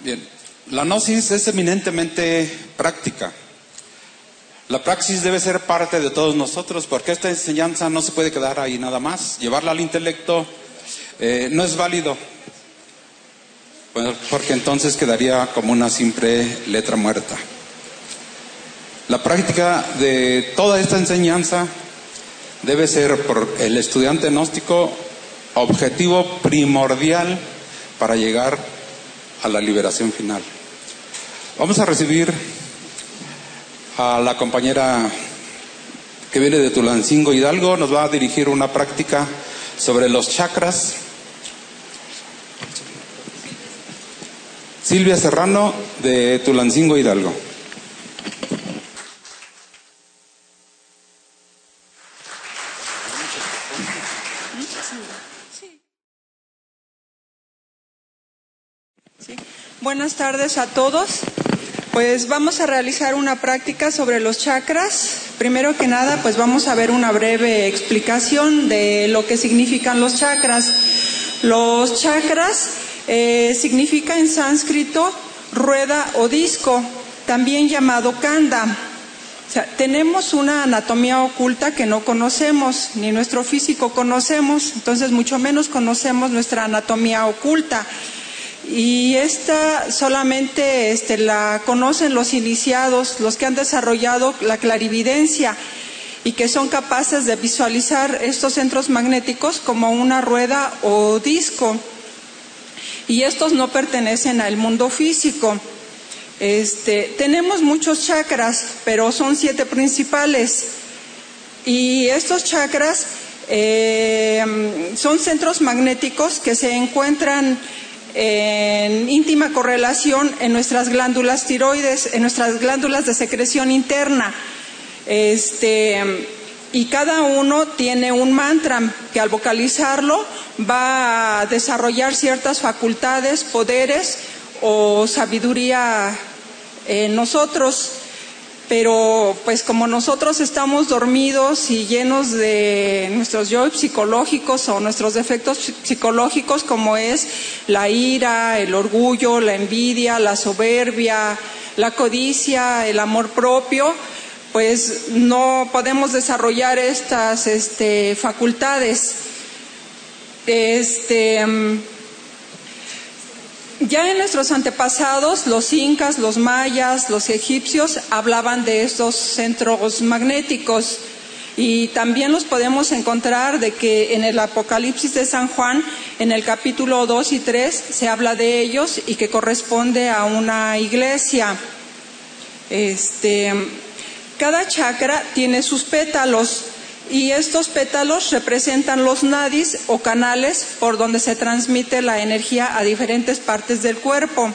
Bien, la gnosis es eminentemente práctica. La praxis debe ser parte de todos nosotros, porque esta enseñanza no se puede quedar ahí nada más. Llevarla al intelecto no es válido, porque entonces quedaría como una simple letra muerta. La práctica de toda esta enseñanza debe ser por el estudiante gnóstico objetivo primordial para llegar a la liberación final. Vamos a recibir a la compañera que viene de Tulancingo, Hidalgo. Nos va a dirigir una práctica sobre los chakras. Silvia Serrano, de Tulancingo, Hidalgo. Sí. Buenas tardes a todos. Pues vamos a realizar una práctica sobre los chakras. Primero que nada, pues vamos a ver una breve explicación de lo que significan los chakras. Los chakras significa en sánscrito rueda o disco, también llamado kanda. O sea, tenemos una anatomía oculta que no conocemos, ni nuestro físico conocemos, entonces mucho menos conocemos nuestra anatomía oculta. Y esta solamente la conocen los iniciados, los que han desarrollado la clarividencia y que son capaces de visualizar estos centros magnéticos como una rueda o disco. Y estos no pertenecen al mundo físico. Tenemos muchos chakras, pero son 7 principales. Y estos chakras son centros magnéticos que se encuentran en íntima correlación en nuestras glándulas tiroides, en nuestras glándulas de secreción interna. Y cada uno tiene un mantra que al vocalizarlo va a desarrollar ciertas facultades, poderes o sabiduría en nosotros. Pero pues como nosotros estamos dormidos y llenos de nuestros yo psicológicos o nuestros defectos psicológicos, como es la ira, el orgullo, la envidia, la soberbia, la codicia, el amor propio, pues no podemos desarrollar estas facultades. Ya en nuestros antepasados, los incas, los mayas, los egipcios, hablaban de estos centros magnéticos y también los podemos encontrar de que en el Apocalipsis de San Juan, en el capítulo 2 y 3, se habla de ellos y que corresponde a una iglesia. Cada chakra tiene sus pétalos. Y estos pétalos representan los nadis o canales por donde se transmite la energía a diferentes partes del cuerpo.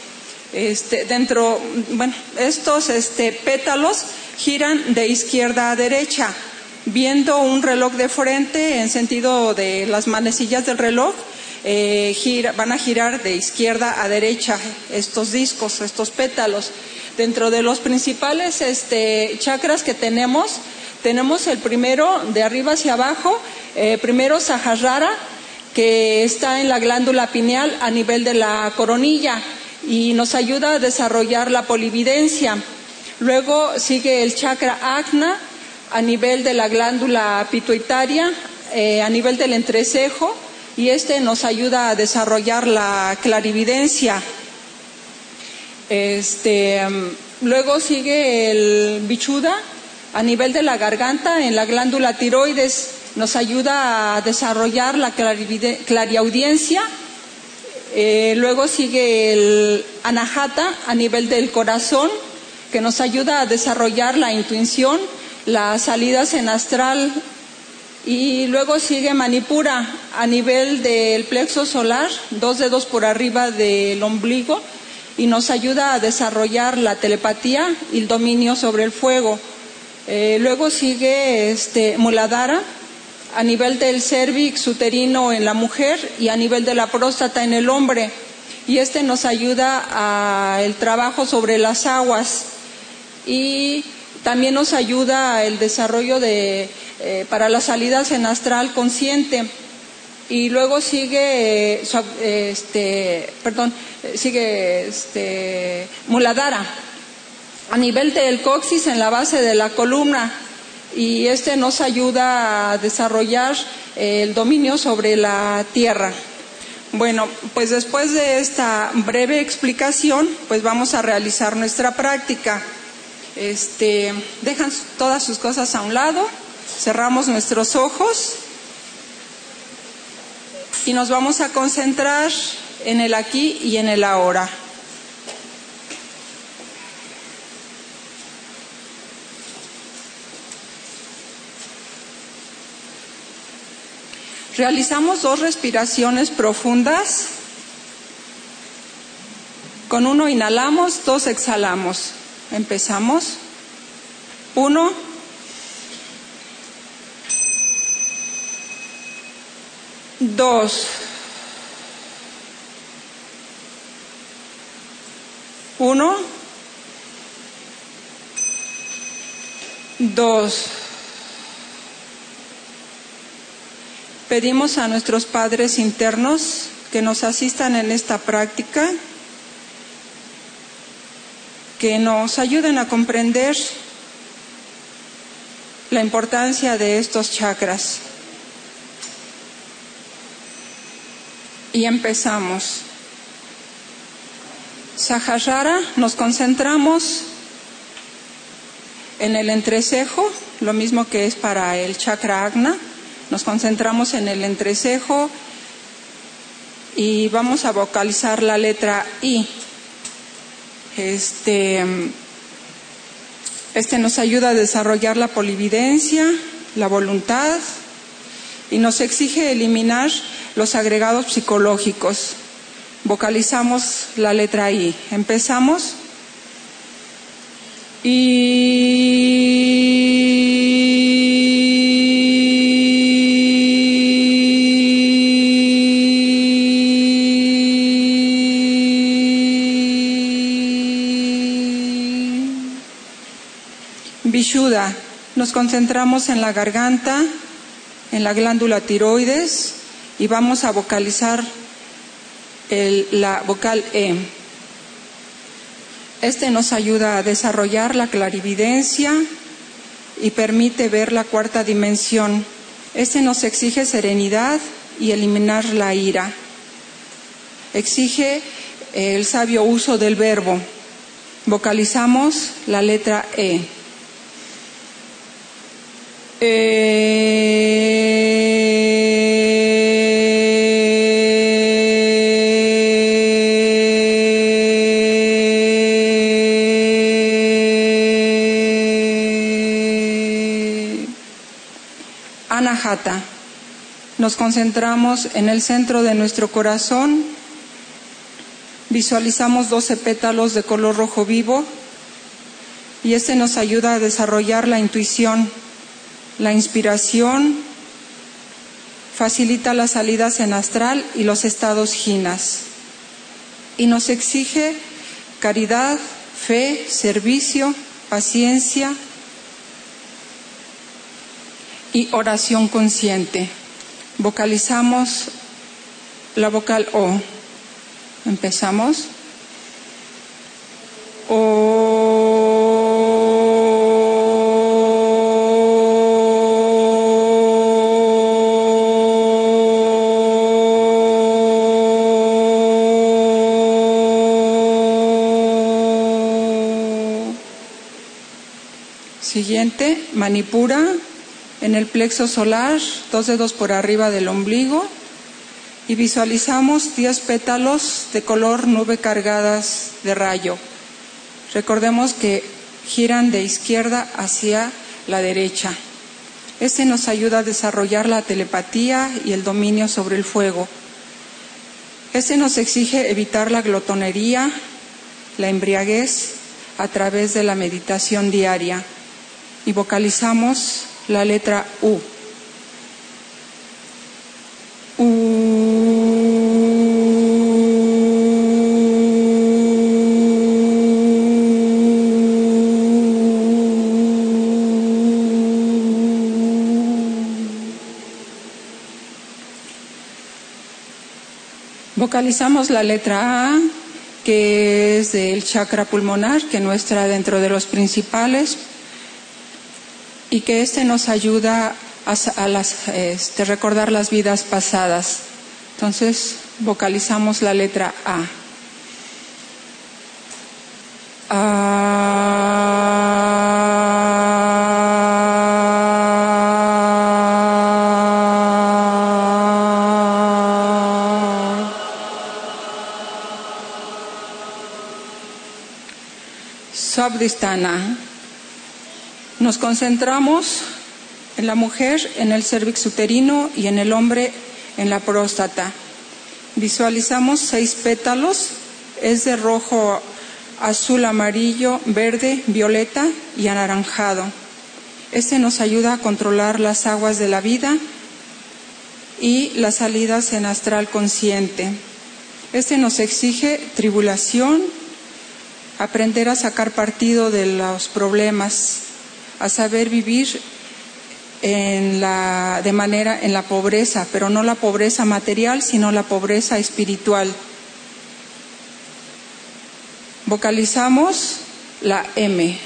Estos pétalos giran de izquierda a derecha, viendo un reloj de frente en sentido de las manecillas del reloj. Van a girar de izquierda a derecha estos discos, estos pétalos. Dentro de los principales chakras que tenemos el primero de arriba hacia abajo, primero Sahasrara, que está en la glándula pineal a nivel de la coronilla y nos ayuda a desarrollar la polividencia. Luego sigue el chakra Ajna a nivel de la glándula pituitaria, a nivel del entrecejo, y nos ayuda a desarrollar la clarividencia. Luego sigue el Vichuddha a nivel de la garganta, en la glándula tiroides, nos ayuda a desarrollar la clariaudiencia. Luego sigue el Anahata a nivel del corazón, que nos ayuda a desarrollar la intuición, las salidas en astral. Y luego sigue Manipura a nivel del plexo solar, 2 dedos por arriba del ombligo, y nos ayuda a desarrollar la telepatía y el dominio sobre el fuego. Luego sigue Muladhara a nivel del cérvix uterino en la mujer y a nivel de la próstata en el hombre, y nos ayuda al trabajo sobre las aguas, y también nos ayuda el desarrollo para las salidas en astral consciente. y luego sigue Muladhara a nivel del coxis en la base de la columna, y nos ayuda a desarrollar el dominio sobre la tierra. Bueno, pues después de esta breve explicación, pues vamos a realizar nuestra práctica. Dejan todas sus cosas a un lado, cerramos nuestros ojos y nos vamos a concentrar en el aquí y en el ahora. Realizamos 2 respiraciones profundas. Con 1 inhalamos, 2 exhalamos. Empezamos. 1. 2. 1. 2. Pedimos a nuestros padres internos que nos asistan en esta práctica, que nos ayuden a comprender la importancia de estos chakras. Y empezamos. Sahasrara, nos concentramos en el entrecejo, lo mismo que es para el chakra Agna. Nos concentramos en el entrecejo y vamos a vocalizar la letra I. Nos ayuda a desarrollar la polividencia, la voluntad, y nos exige eliminar los agregados psicológicos. Vocalizamos la letra I. Empezamos. Vishuddha, nos concentramos en la garganta, en la glándula tiroides, y vamos a vocalizar la vocal E. Nos ayuda a desarrollar la clarividencia y permite ver la 4ª dimensión. Nos exige serenidad y eliminar la ira. Exige el sabio uso del verbo. Vocalizamos la letra E. Anahata. Nos concentramos en el centro de nuestro corazón. Visualizamos 12 pétalos de color rojo vivo, y nos ayuda a desarrollar la intuición, la inspiración, facilita las salidas en astral y los estados jinas, y nos exige caridad, fe, servicio, paciencia y oración consciente. Vocalizamos la vocal O. Empezamos. Siguiente, Manipura, en el plexo solar, 2 dedos por arriba del ombligo, y visualizamos 10 pétalos de color nube cargadas de rayo. Recordemos que giran de izquierda hacia la derecha. Nos ayuda a desarrollar la telepatía y el dominio sobre el fuego. Nos exige evitar la glotonería, la embriaguez, a través de la meditación diaria. Y vocalizamos la letra U. Vocalizamos la letra A, que es del chakra pulmonar, que no está dentro de los principales, y que nos ayuda a recordar las vidas pasadas. Entonces, vocalizamos la letra A. Svadhisthana. Nos concentramos en la mujer, en el cérvix uterino, y en el hombre, en la próstata. Visualizamos 6 pétalos, es de rojo, azul, amarillo, verde, violeta y anaranjado. Nos ayuda a controlar las aguas de la vida y las salidas en astral consciente. Nos exige tribulación, aprender a sacar partido de los problemas, a saber vivir en la pobreza, pero no la pobreza material, sino la pobreza espiritual. Vocalizamos la M.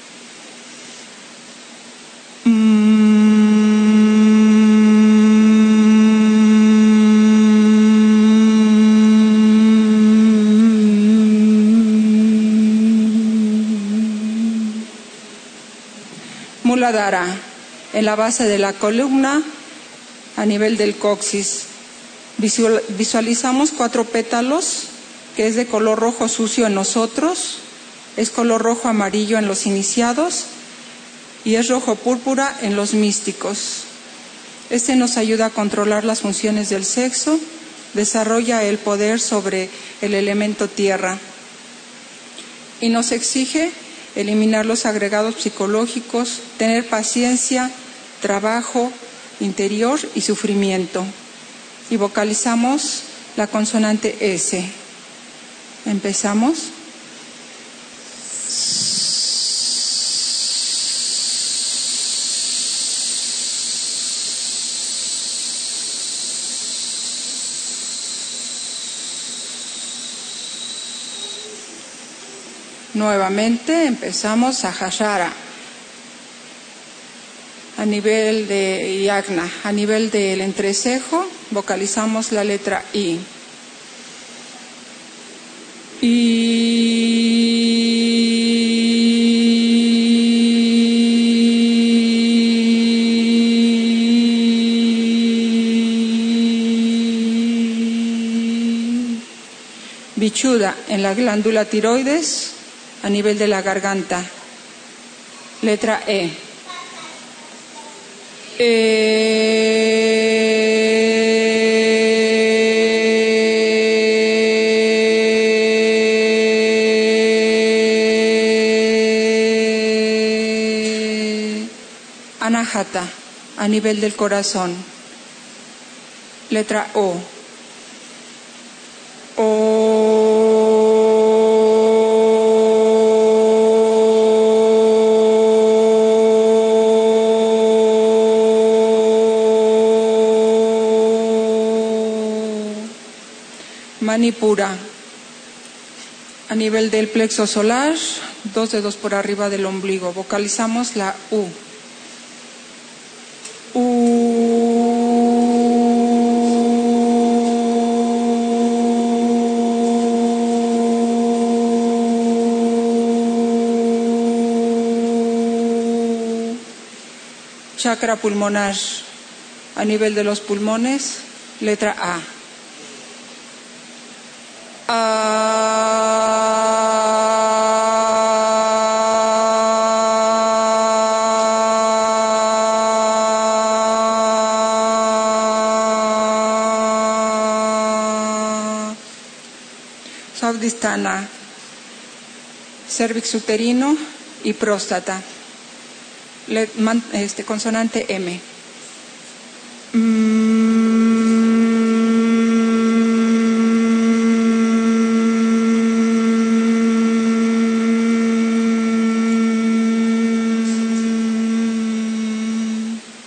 Muladhara, en la base de la columna, a nivel del coxis. Visualizamos 4 pétalos, que es de color rojo sucio en nosotros, es color rojo amarillo en los iniciados y es rojo púrpura en los místicos. Nos ayuda a controlar las funciones del sexo, desarrolla el poder sobre el elemento tierra y nos exige eliminar los agregados psicológicos, tener paciencia, trabajo interior y sufrimiento. Y vocalizamos la consonante S. Empezamos. Nuevamente empezamos Sahasrara. A nivel de yagna, a nivel del entrecejo, vocalizamos la letra I. Vichuda en la glándula tiroides, a nivel de la garganta. Letra E. Anahata, a nivel del corazón. Letra O. Manipura, a nivel del plexo solar, 2 dedos por arriba del ombligo. Vocalizamos la U. Chakra pulmonar, a nivel de los pulmones, letra A. Svadhisthana, cérvix uterino y próstata. Consonante M.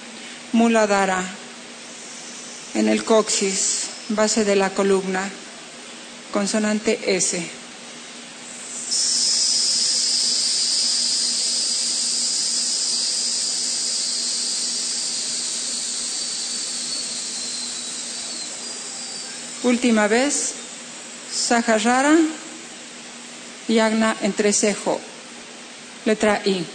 Muladhara, en el coxis, base de la columna. consonante S. Última vez, Sahasrara, Yagna entrecejo, letra I.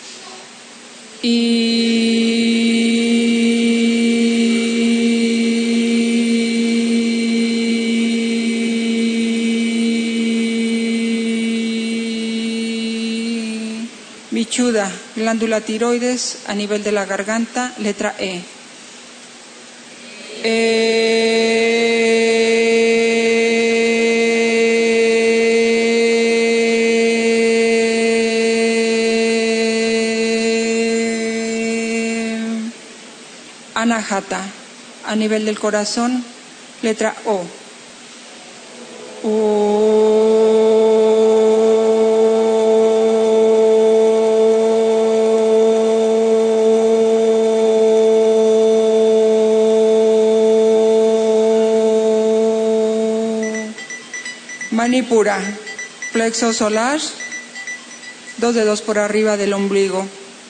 Vichuda, glándula tiroides a nivel de la garganta, letra E. Anahata, a nivel del corazón, letra O. Manipura, plexo solar, 2 dedos por arriba del ombligo.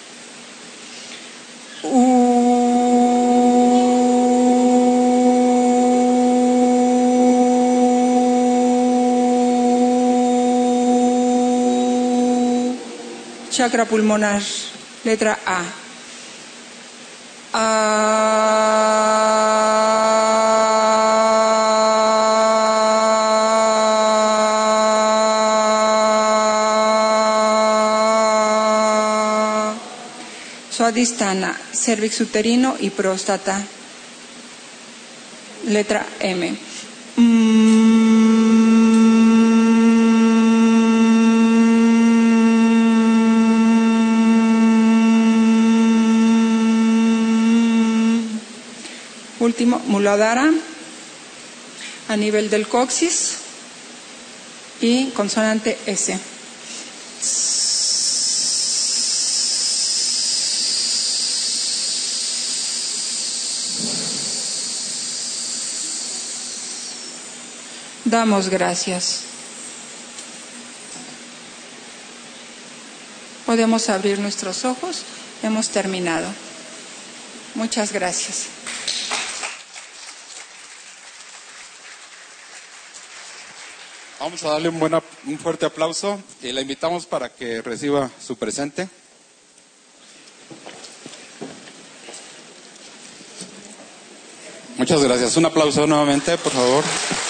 Chakra pulmonar, letra A. Swadhisthana, cervix uterino y próstata, letra M. Último, Muladhara, a nivel del coxis y consonante S. Damos gracias. Podemos abrir nuestros ojos. Hemos terminado. Muchas gracias. Vamos a darle un fuerte aplauso y la invitamos para que reciba su presente. Muchas gracias. Un aplauso nuevamente, por favor.